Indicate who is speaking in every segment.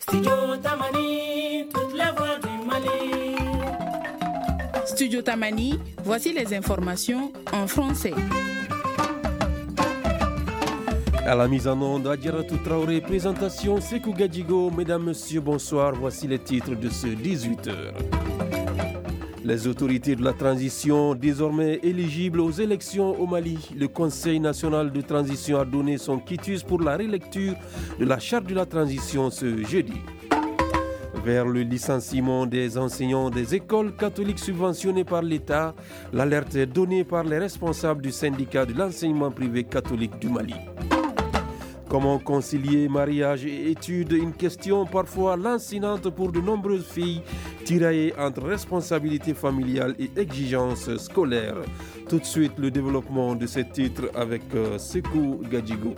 Speaker 1: Studio Tamani, toutes les voix du Mali.
Speaker 2: Studio Tamani, voici les informations en français.
Speaker 3: À la mise en onde, Adjaratou Traoré, présentation Sekou Gadjigo. Mesdames, Messieurs, bonsoir. Voici les titres de ce 18h. Les autorités de la transition, désormais éligibles aux élections au Mali, le Conseil national de transition a donné son quitus pour la relecture de la charte de la transition ce jeudi. Vers le licenciement des enseignants des écoles catholiques subventionnées par l'État, l'alerte est donnée par les responsables du syndicat de l'enseignement privé catholique du Mali. Comment concilier mariage et études, une question parfois lancinante pour de nombreuses filles, tiraillées entre responsabilité familiale et exigences scolaires. Tout de suite, le développement de ces titres avec Sekou Gadjigo.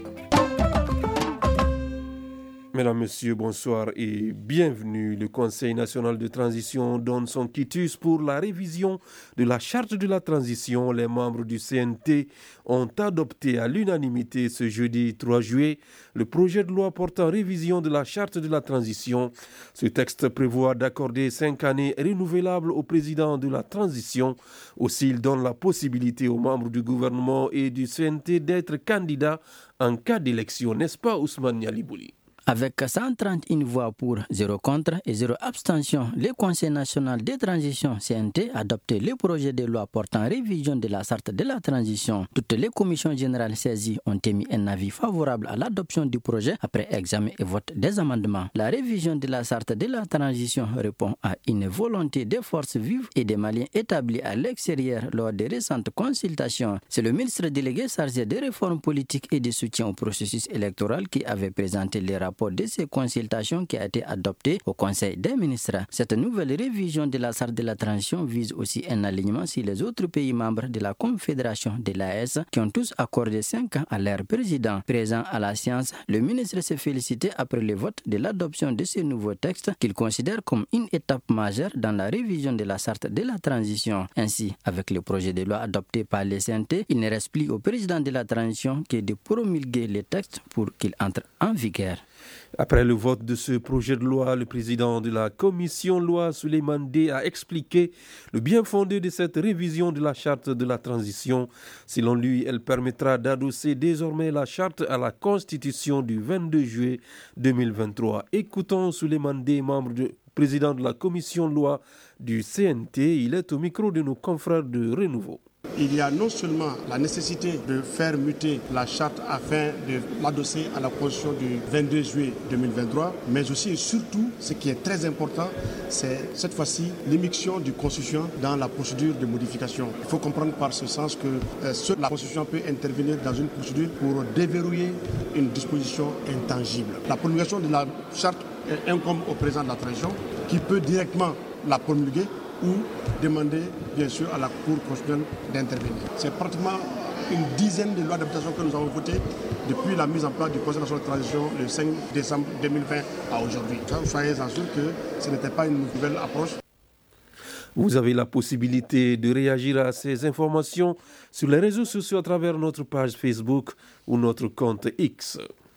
Speaker 3: Mesdames, Messieurs, bonsoir et bienvenue. Le Conseil national de transition donne son quitus pour la révision de la charte de la transition. Les membres du CNT ont adopté à l'unanimité ce jeudi 3 juillet le projet de loi portant révision de la charte de la transition. Ce texte prévoit d'accorder 5 années renouvelables au président de la transition. Aussi, il donne la possibilité aux membres du gouvernement et du CNT d'être candidats en cas d'élection, n'est-ce pas Ousmane Nialibouli?
Speaker 4: Avec 131 voix pour, 0 contre et 0 abstention, le Conseil national de transition CNT a adopté le projet de loi portant révision de la charte de la transition. Toutes les commissions générales saisies ont émis un avis favorable à l'adoption du projet après examen et vote des amendements. La révision de la charte de la transition répond à une volonté des forces vives et des Maliens établis à l'extérieur lors des récentes consultations. C'est le ministre délégué chargé des réformes politiques et de soutien au processus électoral qui avait présenté les rapports de ces consultations qui a été adopté au Conseil des ministres. Cette nouvelle révision de la charte de la transition vise aussi un alignement sur les autres pays membres de la Confédération de l'AES qui ont tous accordé 5 ans à leur président. Présent à la séance, le ministre s'est félicité après le vote de l'adoption de ce nouveau texte qu'il considère comme une étape majeure dans la révision de la charte de la transition. Ainsi, avec le projet de loi adopté par les CNT, il ne reste plus au président de la transition que de promulguer les textes pour qu'il entre en vigueur.
Speaker 3: Après le vote de ce projet de loi, le président de la commission loi, Souleymane Dey, a expliqué le bien fondé de cette révision de la charte de la transition. Selon lui, elle permettra d'adosser désormais la charte à la constitution du 22 juillet 2023. Écoutons Souleymane Dey, président de la commission loi du CNT. Il est au micro de nos confrères de Renouveau.
Speaker 5: Il y a non seulement la nécessité de faire muter la charte afin de l'adosser à la constitution du 22 juillet 2023, mais aussi et surtout, ce qui est très important, c'est cette fois-ci l'immixtion du constitution dans la procédure de modification. Il faut comprendre par ce sens que la constitution peut intervenir dans une procédure pour déverrouiller une disposition intangible. La promulgation de la charte incombe au président de la transition qui peut directement la promulguer ou demander, bien sûr, à la Cour constitutionnelle d'intervenir. C'est pratiquement une dizaine de lois d'adaptation que nous avons votées depuis la mise en place du Conseil national de transition le 5 décembre 2020 à aujourd'hui. Soyez assurés que ce n'était pas une nouvelle approche.
Speaker 3: Vous avez la possibilité de réagir à ces informations sur les réseaux sociaux à travers notre page Facebook ou notre compte X.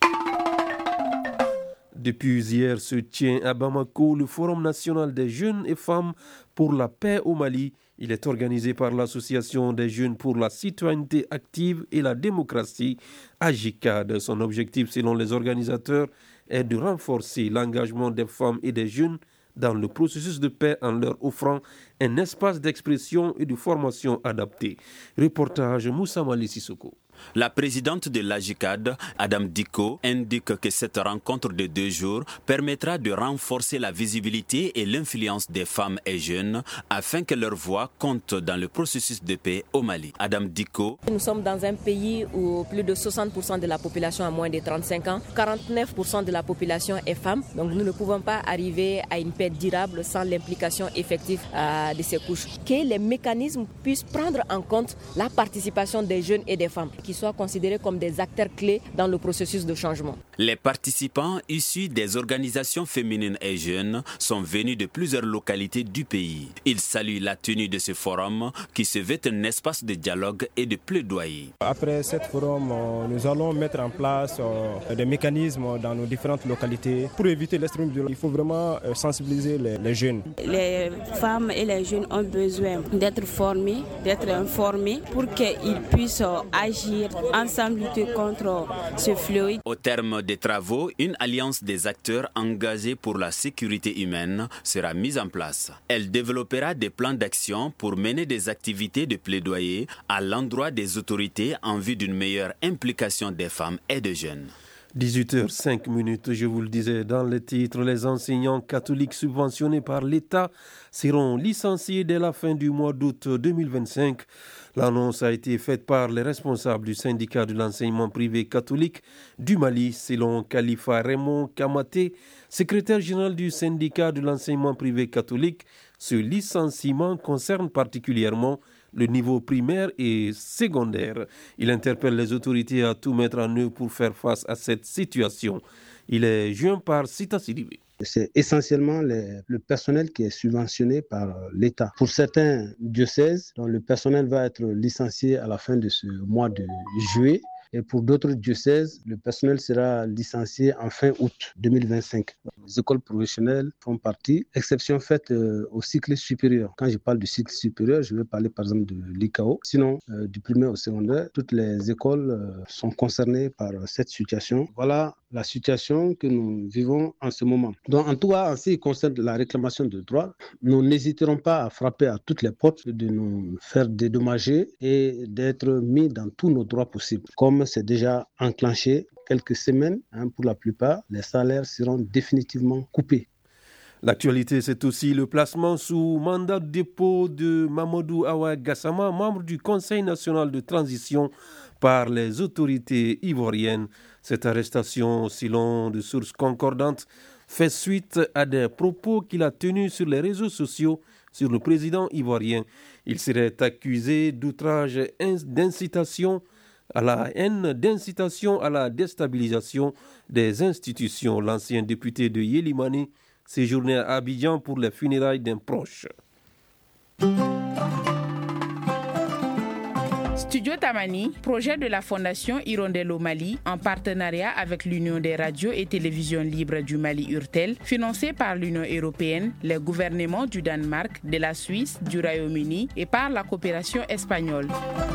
Speaker 3: Depuis hier se tient à Bamako le Forum national des jeunes et femmes pour la paix au Mali. Il est organisé par l'Association des jeunes pour la citoyenneté active et la démocratie, AJICAD. Son objectif, selon les organisateurs, est de renforcer l'engagement des femmes et des jeunes dans le processus de paix en leur offrant un espace d'expression et de formation adapté. Reportage Moussa Mali Sissoko.
Speaker 6: La présidente de l'AJICAD, Adam Diko, indique que cette rencontre de 2 jours permettra de renforcer la visibilité et l'influence des femmes et jeunes afin que leur voix compte dans le processus de paix au Mali. Adam Diko.
Speaker 7: Nous sommes dans un pays où plus de 60% de la population a moins de 35 ans, 49% de la population est femme, donc nous ne pouvons pas arriver à une paix durable sans l'implication effective de ces couches. Que les mécanismes puissent prendre en compte la participation des jeunes et des femmes. qui soient considérés comme des acteurs clés dans le processus de changement.
Speaker 6: Les participants issus des organisations féminines et jeunes sont venus de plusieurs localités du pays. Ils saluent la tenue de ce forum qui se veut un espace de dialogue et de plaidoyer.
Speaker 8: Après ce forum, nous allons mettre en place des mécanismes dans nos différentes localités pour éviter l'extrême violence. Il faut vraiment sensibiliser les jeunes.
Speaker 9: Les femmes et les jeunes ont besoin d'être formés, d'être informés pour qu'ils puissent agir ensemble, lutter contre ce fléau.
Speaker 6: Au terme des travaux, une alliance des acteurs engagés pour la sécurité humaine sera mise en place. Elle développera des plans d'action pour mener des activités de plaidoyer à l'endroit des autorités en vue d'une meilleure implication des femmes et des jeunes.
Speaker 3: 18h05, je vous le disais dans les titres, les enseignants catholiques subventionnés par l'État seront licenciés dès la fin du mois d'août 2025. L'annonce a été faite par les responsables du syndicat de l'enseignement privé catholique du Mali, selon Khalifa Raymond Kamaté, secrétaire général du syndicat de l'enseignement privé catholique. Ce licenciement concerne particulièrement le niveau primaire et secondaire. Il interpelle les autorités à tout mettre en œuvre pour faire face à cette situation. Il est joint par Sita Sidibé.
Speaker 10: C'est essentiellement le personnel qui est subventionné par l'État. Pour certains diocèses, le personnel va être licencié à la fin de ce mois de juillet. Et pour d'autres diocèses, le personnel sera licencié en fin août 2025. Les écoles professionnelles font partie, exception faite au cycle supérieur. Quand je parle du cycle supérieur, je vais parler par exemple de l'ICAO. Sinon, du primaire au secondaire, toutes les écoles sont concernées par cette situation. Voilà la situation que nous vivons en ce moment. Donc, en tout cas, en ce qui concerne la réclamation de droits, nous n'hésiterons pas à frapper à toutes les portes, de nous faire dédommager et d'être mis dans tous nos droits possibles. Comme c'est déjà enclenché, quelques semaines, pour la plupart, les salaires seront définitivement coupés.
Speaker 3: L'actualité, c'est aussi le placement sous mandat de dépôt de Mamadou Awa Gassama, membre du Conseil national de transition, par les autorités ivoiriennes. Cette arrestation, selon des sources concordantes, fait suite à des propos qu'il a tenus sur les réseaux sociaux sur le président ivoirien. Il serait accusé d'outrage, d'incitation à la haine, d'incitation à la déstabilisation des institutions. L'ancien député de Yélimani séjournait à Abidjan pour les funérailles d'un proche.
Speaker 2: Studio Tamani, projet de la Fondation Hirondelle au Mali, en partenariat avec l'Union des radios et télévisions libres du Mali URTEL, financé par l'Union européenne, les gouvernements du Danemark, de la Suisse, du Royaume-Uni et par la coopération espagnole.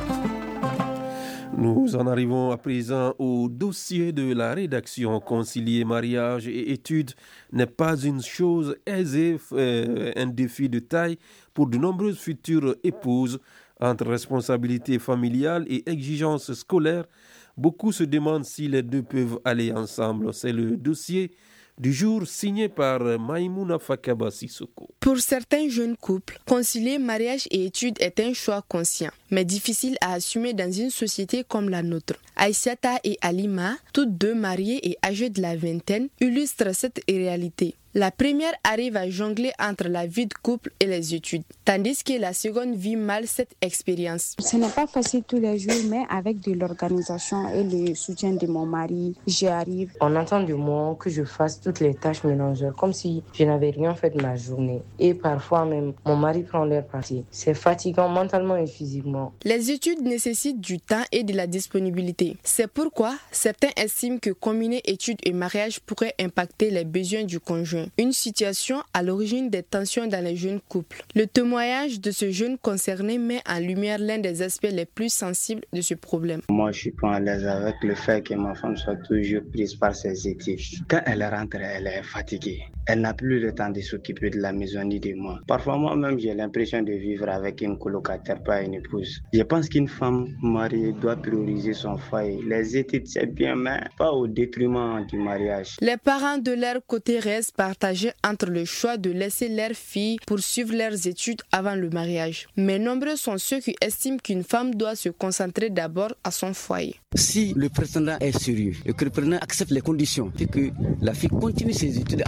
Speaker 3: Nous en arrivons à présent au dossier de la rédaction. Concilier mariage et études n'est pas une chose aisée, un défi de taille pour de nombreuses futures épouses. Entre responsabilité familiale et exigence scolaire, beaucoup se demandent si les deux peuvent aller ensemble. C'est le dossier du jour signé par Maïmouna Fakaba Sissoko.
Speaker 11: Pour certains jeunes couples, concilier mariage et études est un choix conscient, mais difficile à assumer dans une société comme la nôtre. Aïssata et Alima, toutes deux mariées et âgées de la vingtaine, illustrent cette réalité. La première arrive à jongler entre la vie de couple et les études, tandis que la seconde vit mal cette expérience.
Speaker 12: Ce n'est pas facile tous les jours, mais avec de l'organisation et le soutien de mon mari, j'y arrive.
Speaker 13: On entend de moi que je fasse toutes les tâches ménagères, comme si je n'avais rien fait de ma journée. Et parfois même, mon mari prend leur partie. C'est fatigant mentalement et physiquement.
Speaker 11: Les études nécessitent du temps et de la disponibilité. C'est pourquoi certains estiment que combiner études et mariage pourrait impacter les besoins du conjoint. Une situation à l'origine des tensions dans les jeunes couples. Le témoignage de ce jeune concerné met en lumière l'un des aspects les plus sensibles de ce problème.
Speaker 14: Moi, je suis pas à l'aise avec le fait que ma femme soit toujours prise par ses études. Quand elle rentre, elle est fatiguée. Elle n'a plus le temps de s'occuper de la maison ni de moi. Parfois, moi-même, j'ai l'impression de vivre avec une colocataire, pas une épouse. Je pense qu'une femme mariée doit prioriser son foyer. Les études, c'est bien, mais pas au détriment du mariage.
Speaker 11: Les parents de leur côté restent partagés entre le choix de laisser leurs filles poursuivre leurs études avant le mariage. Mais nombreux sont ceux qui estiment qu'une femme doit se concentrer d'abord à son foyer.
Speaker 15: Si le prétendant est sérieux et que le prétendant accepte les conditions et que la fille continue ses études en même temps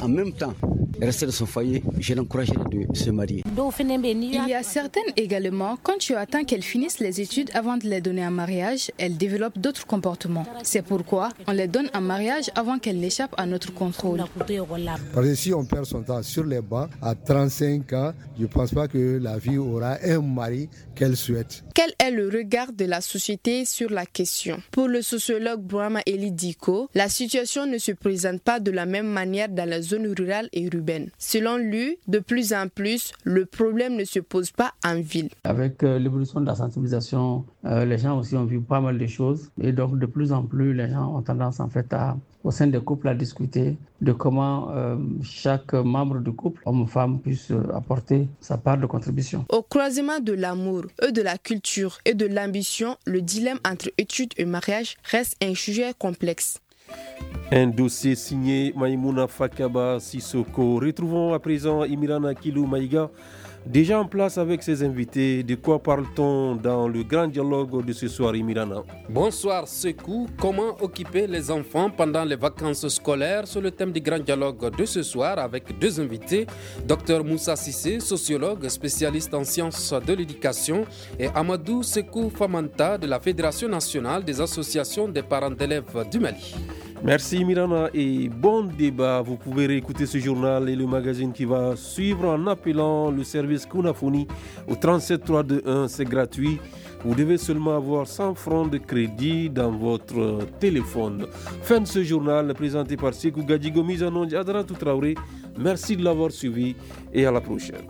Speaker 15: temps rester dans son foyer, je l'encouragerais de se marier.
Speaker 16: Il y a certaines également, quand tu attends qu'elles finissent les études avant de les donner en mariage, elles développent d'autres comportements. C'est pourquoi on les donne en mariage avant qu'elles n'échappent à notre contrôle.
Speaker 17: Parce que si on perd son temps sur les bancs à 35 ans, je ne pense pas que la vie aura un mari qu'elle souhaite.
Speaker 11: Quel est le regard de la société sur la question? Pour le sociologue Brahma Eli Diko, la situation ne se présente pas de la même manière dans les zones rurales et urbaines. Selon lui, de plus en plus, le problème ne se pose pas en ville.
Speaker 18: Avec l'évolution de la sensibilisation, les gens aussi ont vu pas mal de choses. Et donc, de plus en plus, les gens ont tendance en fait au sein des couples à discuter de comment chaque membre du couple, homme ou femme, puisse apporter sa part de contribution.
Speaker 11: Au croisement de l'amour et de la culture et de l'ambition, le dilemme entre études et mariage reste un sujet complexe.
Speaker 3: Un dossier signé Maïmouna Fakaba Sissoko. Retrouvons à présent Imirana Kilou Maïga, déjà en place avec ses invités. De quoi parle-t-on dans le grand dialogue de ce soir, Imirana?
Speaker 19: Bonsoir Sekou. Comment occuper les enfants pendant les vacances scolaires? Sur le thème du grand dialogue de ce soir avec deux invités, Dr Moussa Sissé, sociologue spécialiste en sciences de l'éducation, et Amadou Sekou Famanta de la Fédération nationale des associations des parents d'élèves du Mali.
Speaker 3: Merci Mirana et bon débat. Vous pouvez réécouter ce journal et le magazine qui va suivre en appelant le service Kunafoni au 37 321. C'est gratuit. Vous devez seulement avoir 100 francs de crédit dans votre téléphone. Fin de ce journal présenté par Sekou Gadjigo, mise en onde Adratou Traoré. Merci de l'avoir suivi et à la prochaine.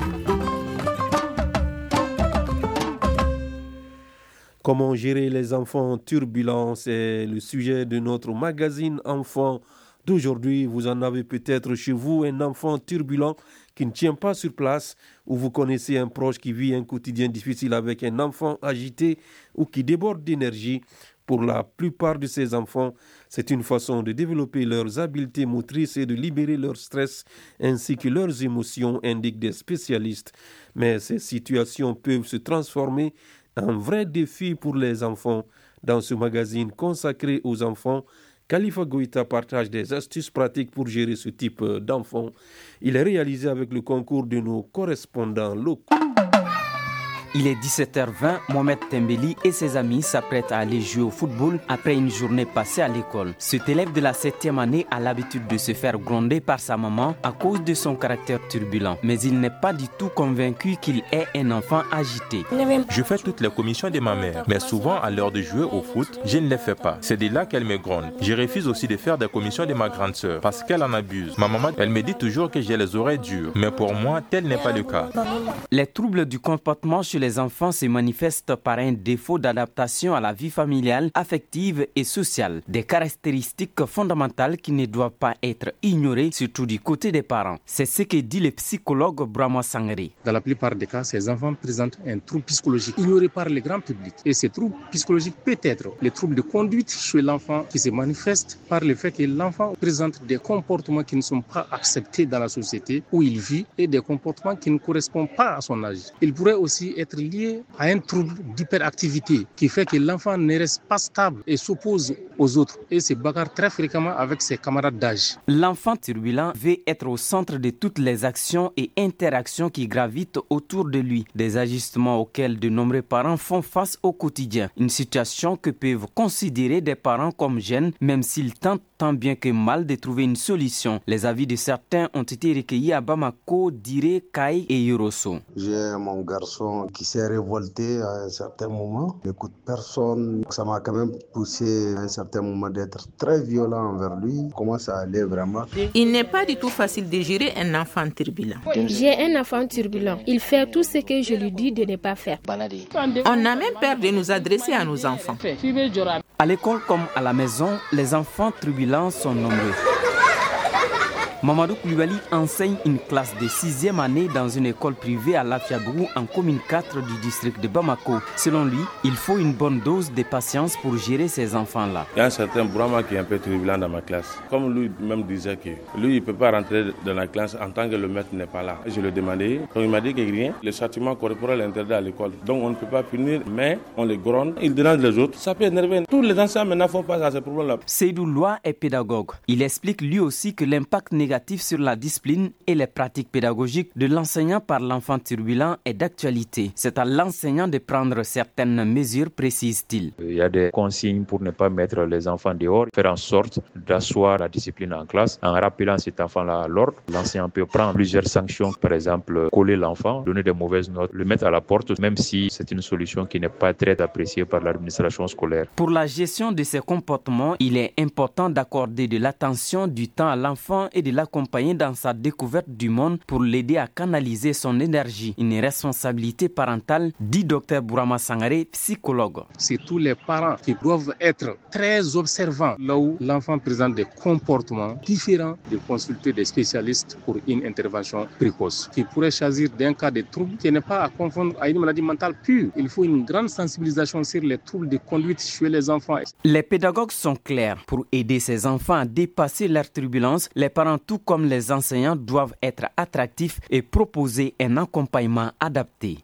Speaker 3: Comment gérer les enfants turbulents, c'est le sujet de notre magazine Enfants d'aujourd'hui. Vous en avez peut-être chez vous un enfant turbulent qui ne tient pas sur place, ou vous connaissez un proche qui vit un quotidien difficile avec un enfant agité ou qui déborde d'énergie. Pour la plupart de ces enfants, c'est une façon de développer leurs habiletés motrices et de libérer leur stress ainsi que leurs émotions, indiquent des spécialistes. Mais ces situations peuvent se transformer un vrai défi pour les enfants. Dans ce magazine consacré aux enfants, Khalifa Goïta partage des astuces pratiques pour gérer ce type d'enfants. Il est réalisé avec le concours de nos correspondants locaux.
Speaker 20: Il est 17h20, Mohamed Tembeli et ses amis s'apprêtent à aller jouer au football après une journée passée à l'école. Cet élève de la 7e année a l'habitude de se faire gronder par sa maman à cause de son caractère turbulent. Mais il n'est pas du tout convaincu qu'il est un enfant agité.
Speaker 21: Je fais toutes les commissions de ma mère, mais souvent à l'heure de jouer au foot, je ne les fais pas. C'est de là qu'elle me gronde. Je refuse aussi de faire des commissions de ma grande sœur parce qu'elle en abuse. Ma maman, elle me dit toujours que j'ai les oreilles dures, mais pour moi, tel n'est pas le cas.
Speaker 20: Les troubles du comportement chez les enfants se manifestent par un défaut d'adaptation à la vie familiale, affective et sociale. Des caractéristiques fondamentales qui ne doivent pas être ignorées, surtout du côté des parents. C'est ce que dit le psychologue Brahma Sangari.
Speaker 22: Dans la plupart des cas, ces enfants présentent un trouble psychologique ignoré par le grand public. Et ce trouble psychologique peut être le trouble de conduite chez l'enfant qui se manifeste par le fait que l'enfant présente des comportements qui ne sont pas acceptés dans la société où il vit et des comportements qui ne correspondent pas à son âge. Il pourrait aussi être lié à un trouble d'hyperactivité qui fait que l'enfant ne reste pas stable et s'oppose aux autres et se bagarre très fréquemment avec ses camarades d'âge.
Speaker 20: L'enfant turbulent veut être au centre de toutes les actions et interactions qui gravitent autour de lui, des ajustements auxquels de nombreux parents font face au quotidien. Une situation que peuvent considérer des parents comme gêne, même s'ils tentent tant bien que mal de trouver une solution. Les avis de certains ont été recueillis à Bamako, Diré, Kaï et Yorosso.
Speaker 23: J'ai mon garçon qui s'est révolté à un certain moment. N'écoute personne. Ça m'a quand même poussé à un certain moment d'être très violent envers lui. Il commence à aller vraiment.
Speaker 24: Il n'est pas du tout facile de gérer un enfant turbulent.
Speaker 25: J'ai un enfant turbulent. Il fait tout ce que je lui dis de ne pas faire.
Speaker 24: On a même peur de nous adresser à nos enfants.
Speaker 20: À l'école comme à la maison, les enfants turbulents sont nombreux. Mamadou Koulibaly enseigne une classe de 6e année dans une école privée à Lafiagourou en commune 4 du district de Bamako. Selon lui, il faut une bonne dose de patience pour gérer ces enfants-là.
Speaker 26: Il y a un certain Brahma qui est un peu turbulent dans ma classe. Comme lui-même disait que lui, il ne peut pas rentrer dans la classe en tant que le maître n'est pas là. Je lui ai demandé, donc il m'a dit que rien, le châtiment corporel est interdit à l'école. Donc on ne peut pas punir, mais on les gronde, il dérange les autres. Ça peut énerver. Tous les enseignants maintenant font face à ce problème-là.
Speaker 20: Seydou Loa est pédagogue. Il explique lui aussi que l'impact négatif négatifs sur la discipline et les pratiques pédagogiques de l'enseignant par l'enfant turbulent est d'actualité. C'est à l'enseignant de prendre certaines mesures, précise-t-il.
Speaker 1: Il y a des consignes pour ne pas mettre les enfants dehors, faire en sorte d'asseoir la discipline en classe en rappelant cet enfant-là à l'ordre. L'enseignant peut prendre plusieurs sanctions, par exemple coller l'enfant, donner des mauvaises notes, le mettre à la porte, même si c'est une solution qui n'est pas très appréciée par l'administration scolaire.
Speaker 20: Pour la gestion de ces comportements, il est important d'accorder de l'attention, du temps à l'enfant et de l'accompagner dans sa découverte du monde pour l'aider à canaliser son énergie. Une responsabilité parentale, dit Dr Bourama Sangaré, psychologue.
Speaker 22: C'est tous les parents qui doivent être très observants là où l'enfant présente des comportements différents, de consulter des spécialistes pour une intervention précoce qui pourrait choisir d'un cas de trouble qui n'est pas à confondre à une maladie mentale pure. Il faut une grande sensibilisation sur les troubles de conduite chez les enfants.
Speaker 20: Les pédagogues sont clairs. Pour aider ces enfants à dépasser leurs turbulences, les parents, tout comme les enseignants, doivent être attractifs et proposer un accompagnement adapté.